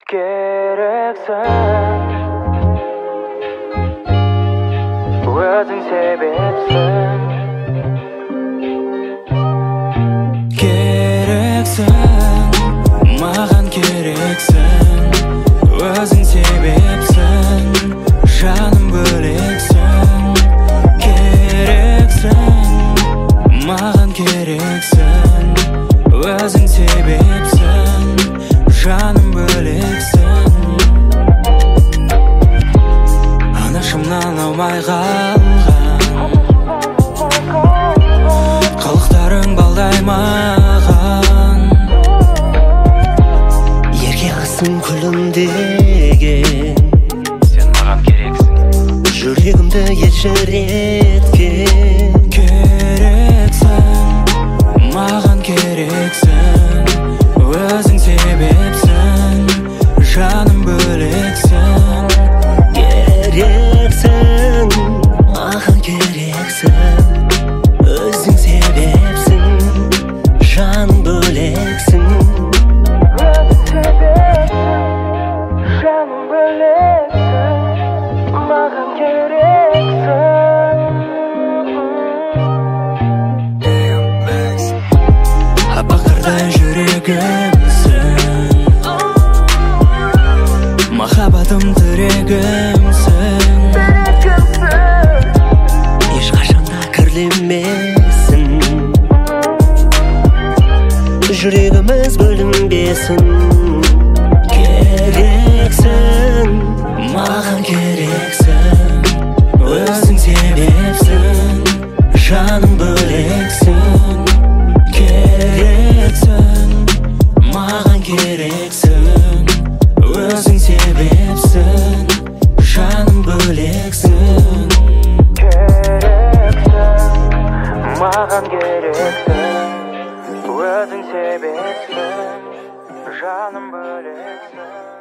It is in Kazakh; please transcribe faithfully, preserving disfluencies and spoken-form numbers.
керексің, өзің себепсің. Керексің, маған керексің, өзің себепсің, жаным бөлексің. Керексің, маған керексің, өзің себепсің, жаным бөлексің. Анашымнан аумай қалған қылықтарың балдай маған. Ерке қызым күлімдеген, Сен маған керексің, жүрегімді елжіреткен. керексің, маған керексің, өзің себепсің, жаным бөлексің. Керексің, маған керексің, өзің себепсің, жаным бөлексің. Жаным бөлексің, маған керексің. Аппаққардай жүрегімсің, махаббатым тірегімсің. Ешқашанда кірлемесін, жүрегіміз бөлінбесін. Керексің, маған керексің, өзің себепсің, жаным бөлексің. Керексің, маған керексің, өзің себепсің, жаным бөлексің. Керексің, маған керексің, өзің себепсің, жаным бөлексің.